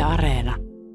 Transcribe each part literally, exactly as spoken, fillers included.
Areena.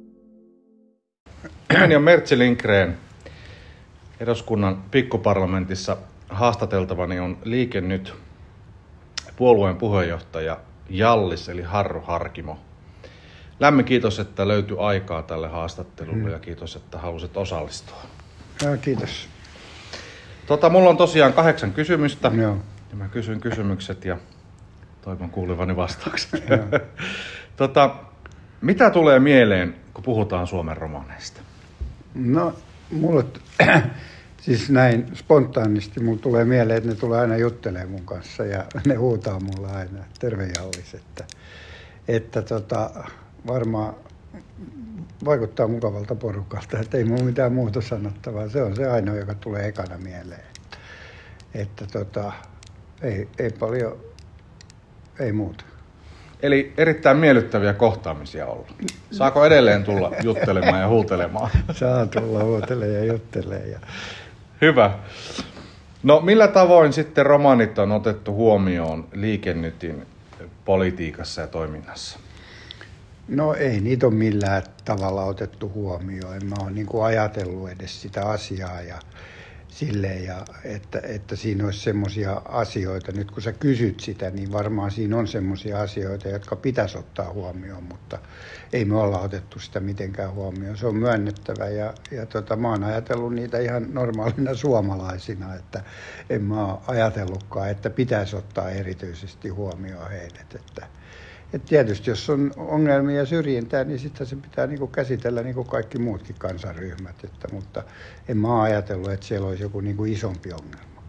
Nimeni on Mertsi Lindgren. Eduskunnan pikkuparlamentissa haastateltavani on Liike Nyt puolueen puheenjohtaja Jallis eli Harru Harkimo. Lämmin kiitos, että löytyi aikaa tälle haastattelulle mm. ja kiitos, että halusit osallistua. Ja, kiitos. Tota, mulla on tosiaan kahdeksan kysymystä. Joo. Ja mä kysyn kysymykset ja toivon kuulevani vastaukset. tota, mitä tulee mieleen, kun puhutaan Suomen romaneista? No, mulle, siis näin spontaanisti, mulle tulee mieleen, että ne tulee aina juttelemaan mun kanssa ja ne huutaa mulle aina, terve Jallis, että, että tota, varmaan vaikuttaa mukavalta porukalta, että ei mulla mitään muuta sanottavaa. Se on se ainoa, joka tulee ekana mieleen. Että, että tota, ei, ei paljon, ei muuta. Eli erittäin miellyttäviä kohtaamisia ollut. Saako edelleen tulla juttelemaan ja huutelemaan? Saa tulla huutelemaan ja juttelemaan. Ja... Hyvä. No millä tavoin sitten romaanit on otettu huomioon Liike Nytin politiikassa ja toiminnassa? No ei niitä ole millään tavalla otettu huomioon. En mä ole niin kuin ajatellut edes sitä asiaa ja silleen, ja että, että siinä olisi semmoisia asioita. Nyt kun sä kysyt sitä, niin varmaan siinä on semmoisia asioita, jotka pitäisi ottaa huomioon, mutta ei me olla otettu sitä mitenkään huomioon. Se on myönnettävä ja, ja tota, mä oon ajatellut niitä ihan normaalina suomalaisina, että en mä ole ajatellutkaan, että pitäisi ottaa erityisesti huomioon heidät. Että, Et tietysti jos on ongelmia ja syrjintää, niin sitten se pitää niinku käsitellä niin kuin kaikki muutkin kansanryhmät. Että, mutta en mä ole ajatellut, että siellä olisi joku niinku isompi ongelma.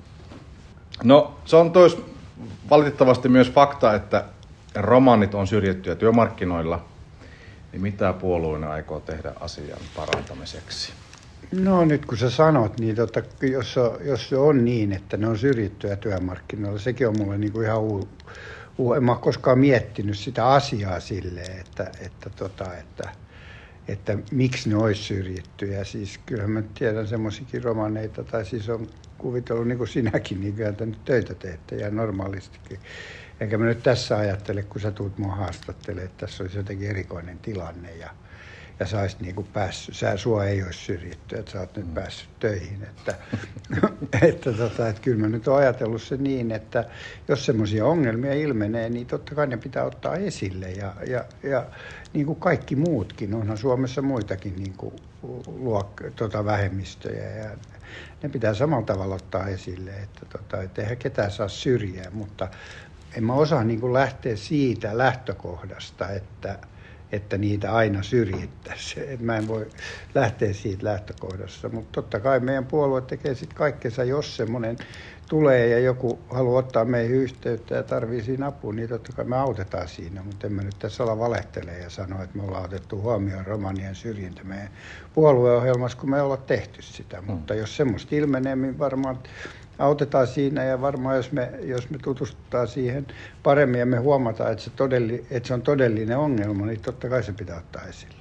No se on tois valitettavasti myös fakta, että romanit on syrjittyjä työmarkkinoilla. Niin mitä puolueena aikoo tehdä asian parantamiseksi? No nyt kun sä sanot, niin tota, jos, jos se on niin, että ne on syrjittyjä työmarkkinoilla, sekin on mulle niinku ihan uu. En mä ole koskaan miettinyt sitä asiaa silleen, että, että, tota, että, että miksi ne olisi syrjittyjä. Siis kyllähän mä tiedän semmoisiakin romaneita, tai siis on kuvitellut niin kuin sinäkin, niin kyllä te nyt töitä teette ja normaalistikin. Enkä mä nyt tässä ajattele, kun sä tuut mua haastattelemaan, että tässä olisi jotenkin erikoinen tilanne ja, ja sä olisit niin kuin päässyt, sä, sua ei olisi syrjitty, että sä oot nyt päässyt töihin. Että, että, tota, että kyllä mä nyt oon ajatellut se niin, että jos semmoisia ongelmia ilmenee, niin totta kai ne pitää ottaa esille. Ja, ja, ja niin kuin kaikki muutkin, onhan Suomessa muitakin niin kuin luok- tota, vähemmistöjä ja ne pitää samalla tavalla ottaa esille, että, tota, että eihän ketään saa syrjää, mutta en mä osaa niin kuin lähteä siitä lähtökohdasta, että että niitä aina syrjittäisiin. Mä en voi lähteä siitä lähtökohdasta, mutta totta kai meidän puolue tekee sitten kaikkensa, jos semmoinen tulee ja joku haluaa ottaa meihin yhteyttä ja tarvii siinä apua, niin totta kai me autetaan siinä, mutta en mä nyt tässä olla valehtelemaan ja sanoa, että me ollaan otettu huomioon romanien syrjintä meidän puolueohjelmassa, kun me ollaan tehty sitä, mm. mutta jos semmoista ilmenee, niin varmaan autetaan siinä ja varmaan jos me, jos me tutustutaan siihen paremmin ja me huomataan, että se, todelli, että se on todellinen ongelma, niin totta kai se pitää ottaa esille.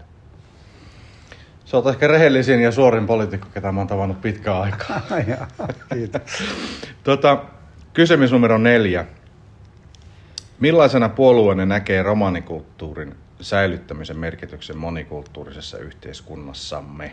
Sä oot ehkä rehellisin ja suorin poliitikko, ketä mä oon tavannut pitkään aikaa. Kiitos. tota, kysymys numero neljä. Millaisena puolueenne näkee romanikulttuurin säilyttämisen merkityksen monikulttuurisessa yhteiskunnassamme?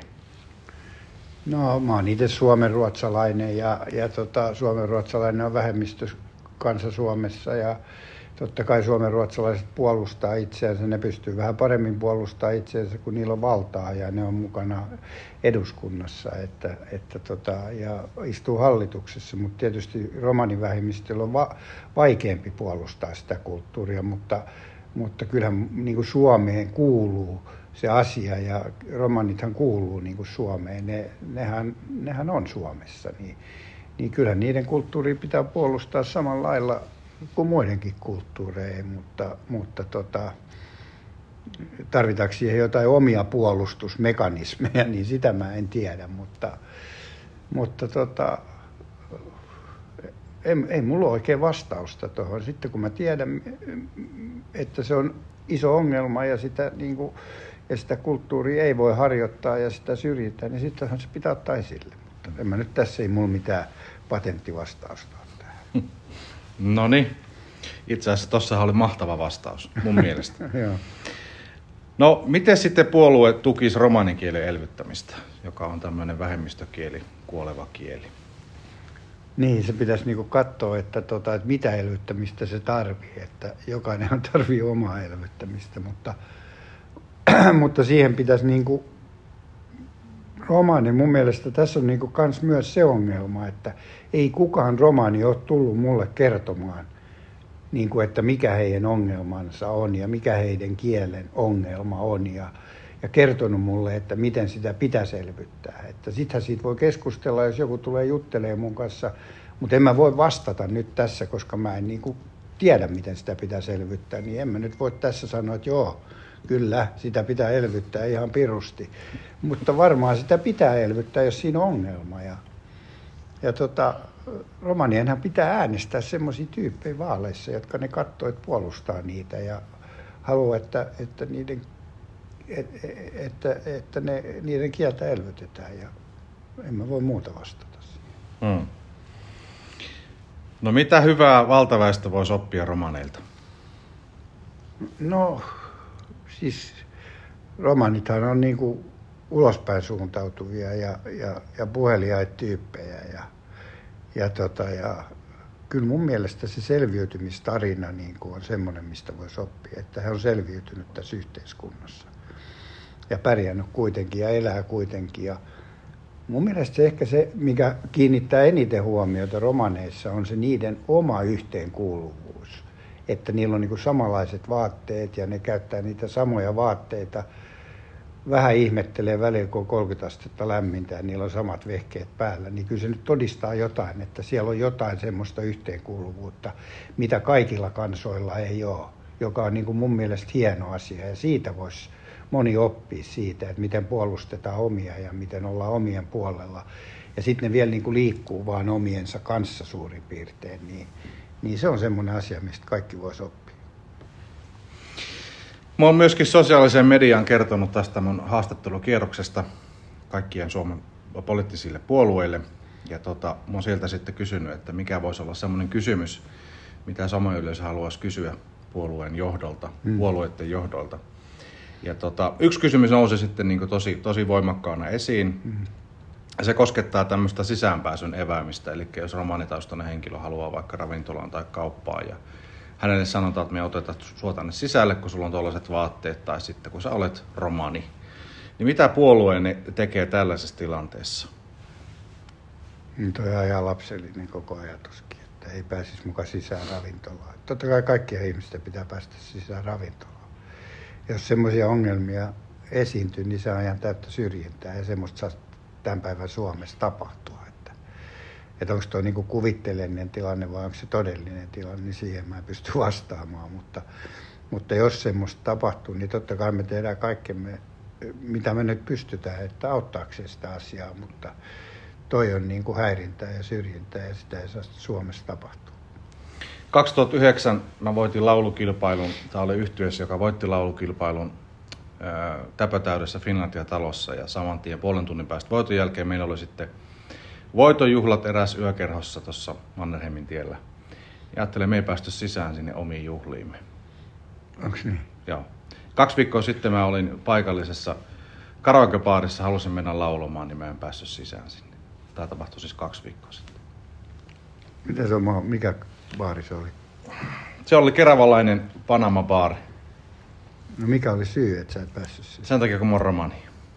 No mä oon itse suomenruotsalainen ja, ja tota, suomenruotsalainen on vähemmistökansa Suomessa ja totta kai suomenruotsalaiset puolustaa itseänsä, ne pystyy vähän paremmin puolustamaan itseänsä, kun niillä on valtaa ja ne on mukana eduskunnassa että, että tota, ja istuu hallituksessa, mutta tietysti romanivähemmistöllä on va- vaikeampi puolustaa sitä kulttuuria, mutta, mutta kyllähän niin kuin Suomeen kuuluu se asia ja romanithan kuuluu niin kuin Suomeen, ne, nehän, nehän on Suomessa, niin, niin kyllähän niiden kulttuuria pitää puolustaa samalla lailla kuin muidenkin kulttuureja, mutta, mutta tota, tarvitaanko siihen jotain omia puolustusmekanismeja, niin sitä mä en tiedä, mutta, mutta tota, ei, ei mulla ole oikein vastausta tuohon. Sitten kun mä tiedän, että se on iso ongelma ja sitä, niin kuin, ja sitä kulttuuria ei voi harjoittaa ja sitä syrjitään, niin sittenhän se pitää ottaa esille. Mutta en mä nyt tässä ei mulla mitään patenttivastausta ole tähän. Noniin. Itse asiassa tossahan oli mahtava vastaus mun mielestä. Joo. No, miten sitten puolue tukisi romanikielen elvyttämistä, joka on tämmöinen vähemmistökieli, kuoleva kieli? Niin, se pitäisi niinku katsoa, että, tota, että mitä elvyttämistä se tarvii, että jokainen tarvii omaa elvyttämistä, mutta, mutta siihen pitäisi niinku, romani, mun mielestä tässä on niinku kans myös se ongelma, että ei kukaan romani ole tullut mulle kertomaan, niinku, että mikä heidän ongelmansa on ja mikä heidän kielen ongelma on ja, ja kertonut mulle, että miten sitä pitäisi elvyttää. Että sittenhän siitä voi keskustella, jos joku tulee juttelemaan mun kanssa, mutta en mä voi vastata nyt tässä, koska mä en niinku tiedä, miten sitä pitäisi elvyttää, niin en mä nyt voi tässä sanoa, että joo, kyllä, sitä pitää elvyttää ihan pirusti. Mutta varmaan sitä pitää elvyttää, jos siinä on ongelma. Ja, ja tota, romanienhan pitää äänestää semmoisia tyyppejä vaaleissa, jotka ne katsoo, että puolustaa niitä ja haluaa, että, että, niiden, että, että, että ne, niiden kieltä elvytetään. Ja en mä voi muuta vastata. Hmm. No mitä hyvää valtaväestö voisi oppia romaneilta? No siis romanithan on niinku ulospäin suuntautuvia ja, ja, ja puheliaita tyyppejä. Ja, ja, tota, ja kyllä mun mielestä se selviytymistarina niinku on semmoinen, mistä voisi oppia, että he on selviytynyt tässä yhteiskunnassa. Ja pärjännyt kuitenkin ja elää kuitenkin. Ja mun mielestä se ehkä se, mikä kiinnittää eniten huomiota romaneissa, on se niiden oma yhteenkuuluvuus. Että niillä on niinku samanlaiset vaatteet ja ne käyttää niitä samoja vaatteita. Vähän ihmettelee välillä, kun on kolmekymmentä astetta lämmintä ja niillä on samat vehkeet päällä. Niin kyllä se nyt todistaa jotain, että siellä on jotain semmoista yhteenkuuluvuutta, mitä kaikilla kansoilla ei ole. Joka on niinku mun mielestä hieno asia ja siitä voisi moni oppii siitä, että miten puolustetaan omia ja miten ollaan omien puolella. Ja sitten ne vielä niin kuin liikkuu vaan omiensa kanssa suurin piirtein. Niin, niin se on semmoinen asia, mistä kaikki voisi oppia. Mä oon myöskin sosiaaliseen mediaan kertonut tästä mun haastattelukierroksesta kaikkien Suomen poliittisille puolueille. Ja tota, mä oon sieltä sitten kysynyt, että mikä voisi olla semmoinen kysymys, mitä sama yleisö haluaisi kysyä puolueen johdolta, hmm. puolueiden johdolta. Ja tota, yksi kysymys nousi sitten niin kuin tosi, tosi voimakkaana esiin. Mm-hmm. Se koskettaa tämmöistä sisäänpääsyn eväämistä. Eli jos romanitaustainen henkilö haluaa vaikka ravintolaan tai kauppaan ja hänelle sanotaan, että me otetaan sua tänne sisälle, kun sulla on tuollaiset vaatteet tai sitten kun sä olet romani. Niin mitä puolueenne tekee tällaisessa tilanteessa? Tuo on ihan lapsellinen koko ajatuskin, että ei pääsisi mukaan sisään ravintolaan. Totta kai kaikkien ihmisten pitää päästä sisään ravintolaan. Jos semmoisia ongelmia esiintyy, niin se on ihan täyttä syrjintää ja semmoista saa tämän päivän Suomessa tapahtua. Että, että onko tuo niinku kuvitteellinen tilanne vai onko se todellinen tilanne, niin siihen mä en pysty vastaamaan. Mutta, mutta jos semmoista tapahtuu, niin totta kai me tehdään kaikkemme, mitä me nyt pystytään, että auttaakseen sitä asiaa. Mutta toi on niinku häirintää ja syrjintää ja sitä ei saa Suomessa tapahtua. kaksituhattayhdeksän mä voitin laulukilpailun. Tämä oli yhtyeessä, joka voitti laulukilpailun ää, Täpötäydessä Finlandia-talossa. Ja saman tien puolen tunnin päästä voiton jälkeen meillä oli sitten voitonjuhlat eräs yökerhossa tuossa Mannerheimin tiellä. Ja ajattelin, me ei päästy sisään sinne omiin juhliimme. Onks niin? Joo. Kaksi viikkoa sitten mä olin paikallisessa karaokebaarissa, halusin mennä laulamaan, niin mä en päässyt sisään sinne. Tämä tapahtui siis kaksi viikkoa sitten. Mitä se on, mikä baari se oli? Se oli keravalainen Panama-baari. No mikä oli syy, että sä et päässyt sisään? Sen takia, kun mä oon romani.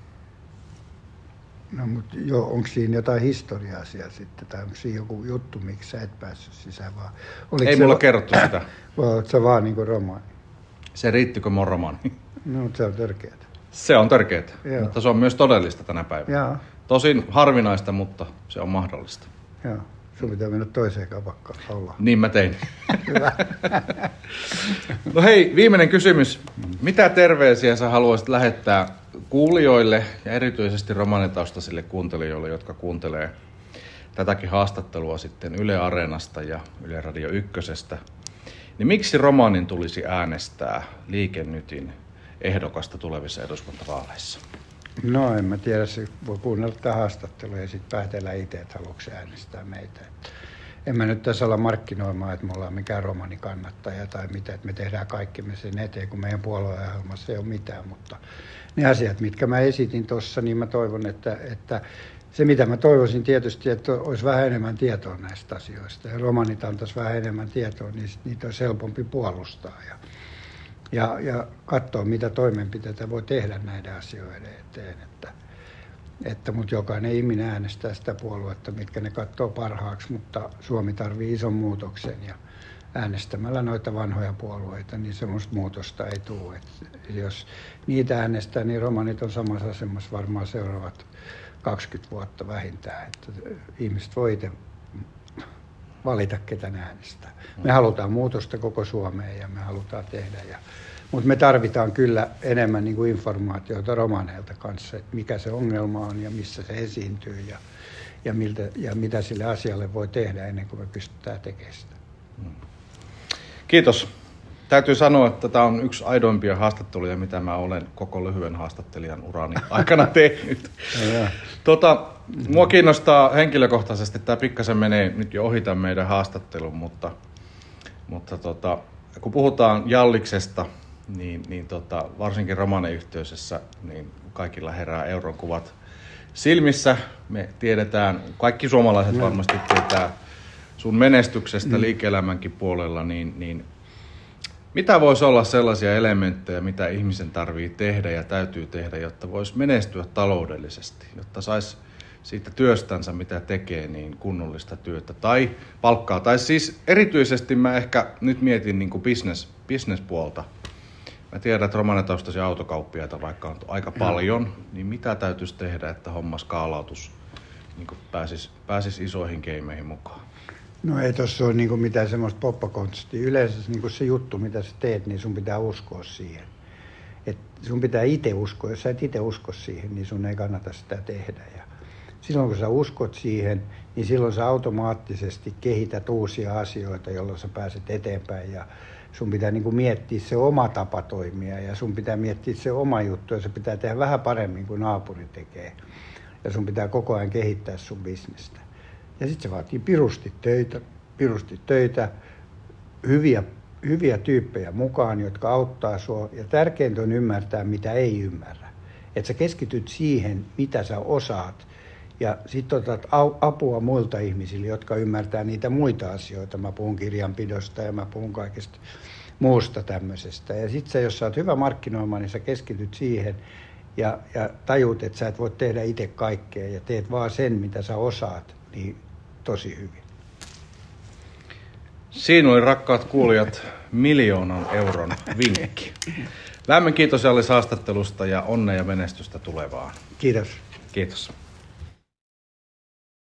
No mutta jo, onko siinä jotain historiaa siellä sitten, tai onko siinä joku juttu, miksi sä et päässyt sisään vaan? Oliko ei mulla va- kerrottu sitä. Vai oot sä vaan niinku romani? Se riitti, kun mä oon romani. No, mutta se on törkeätä. Se on törkeätä, Joo. mutta se on myös todellista tänä päivänä. Joo. Tosin harvinaista, mutta se on mahdollista. Joo. Sun pitää mennä toiseen kapakkaan laulaa. Niin mä tein. Hyvä. No hei, viimeinen kysymys. Mitä terveisiä sä haluaisit lähettää kuulijoille ja erityisesti romanitaustaisille kuuntelijoille, jotka kuuntelee tätäkin haastattelua sitten Yle Areenasta ja Yle Radio Ykkösestä? Niin miksi romanin tulisi äänestää Liike Nytin ehdokasta tulevissa eduskuntavaaleissa? No en mä tiedä, se voi kuunnella tätä haastattelua ja sitten päätellä itse, että haluatko äänestää meitä. en mä nyt tässä olla markkinoimaan, että me ollaan mikään romanikannattaja tai mitä, että me tehdään kaikkemme sen eteen, kun meidän puolueohjelmassa ei ole mitään, mutta ne asiat, mitkä mä esitin tuossa, niin mä toivon, että, että se mitä mä toivoisin tietysti, että olisi vähän enemmän tietoa näistä asioista ja romanit antaisi vähän enemmän tietoa, niin niitä olisi helpompi puolustaa ja, ja, ja katsoa, mitä toimenpiteitä voi tehdä näiden asioiden eteen. Että, että mutta jokainen ihminen äänestää sitä puoluetta, mitkä ne katsoo parhaaksi, mutta Suomi tarvitsee ison muutoksen ja äänestämällä noita vanhoja puolueita, niin semmoista muutosta ei tule. Et jos niitä äänestää, niin romanit on samassa asemassa varmaan seuraavat kaksikymmentä vuotta vähintään. Että ihmiset voi itse valita, ketä ne äänestää. Me halutaan muutosta koko Suomeen ja me halutaan tehdä. Ja, mutta me tarvitaan kyllä enemmän niin kuin informaatiota romaneilta kanssa, että mikä se ongelma on ja missä se esiintyy ja, ja, miltä, ja mitä sille asialle voi tehdä ennen kuin me pystytään tekemään sitä. Kiitos. Täytyy sanoa, että tämä on yksi aidoimpia haastatteluja, mitä mä olen koko lyhyen haastattelijan urani aikana tehnyt. tota, mua kiinnostaa henkilökohtaisesti, tämä pikkasen menee nyt jo ohi tämän meidän haastattelun, mutta, mutta tota, kun puhutaan Jalliksesta, niin, niin tota, varsinkin romaniyhteisössä, niin kaikilla herää euron kuvat silmissä. Me tiedetään, kaikki suomalaiset varmasti tietää sun menestyksestä liike-elämänkin puolella, niin, niin mitä voisi olla sellaisia elementtejä, mitä ihmisen tarvii tehdä ja täytyy tehdä, jotta voisi menestyä taloudellisesti, jotta saisi siitä työstänsä, mitä tekee, niin kunnollista työtä tai palkkaa. Tai siis erityisesti mä ehkä nyt mietin niin kuin business, business-puolta. Mä tiedän, että romanitaustaisia autokauppiaita vaikka on aika paljon, niin mitä täytyisi tehdä, että homma skaalautus niin kuin pääsisi, pääsisi isoihin keimeihin mukaan? No ei tuossa ole niin mitään semmoista poppakonstia. Yleensä niin se juttu, mitä sä teet, niin sun pitää uskoa siihen. Et sun pitää itse uskoa. Jos sä et itse usko siihen, niin sun ei kannata sitä tehdä. Ja silloin kun sä uskot siihen, niin silloin sä automaattisesti kehität uusia asioita, jolloin sä pääset eteenpäin. Ja sun pitää niin kuin miettiä se oma tapa toimia ja sun pitää miettiä se oma juttu ja se pitää tehdä vähän paremmin kuin naapuri tekee. Ja sun pitää koko ajan kehittää sun bisnestä. Ja sitten se vaatii pirusti töitä, pirusti töitä hyviä, hyviä tyyppejä mukaan, jotka auttaa sua. Ja tärkeintä on ymmärtää, mitä ei ymmärrä. Että sä keskityt siihen, mitä sä osaat. Ja sitten otat apua muilta ihmisille, jotka ymmärtää niitä muita asioita. Mä puhun kirjanpidosta ja mä puhun kaikesta muusta tämmöisestä. Ja sitten sä, jos sä oot hyvä markkinoima, niin sä keskityt siihen ja, ja tajut, että sä et voi tehdä itse kaikkea ja teet vaan sen, mitä sä osaat, niin tosi hyvin. Siinä oli, rakkaat kuulijat, miljoonan euron vinkki. Lämmin kiitos Jallis haastattelusta ja onnea ja menestystä tulevaan. Kiitos. Kiitos.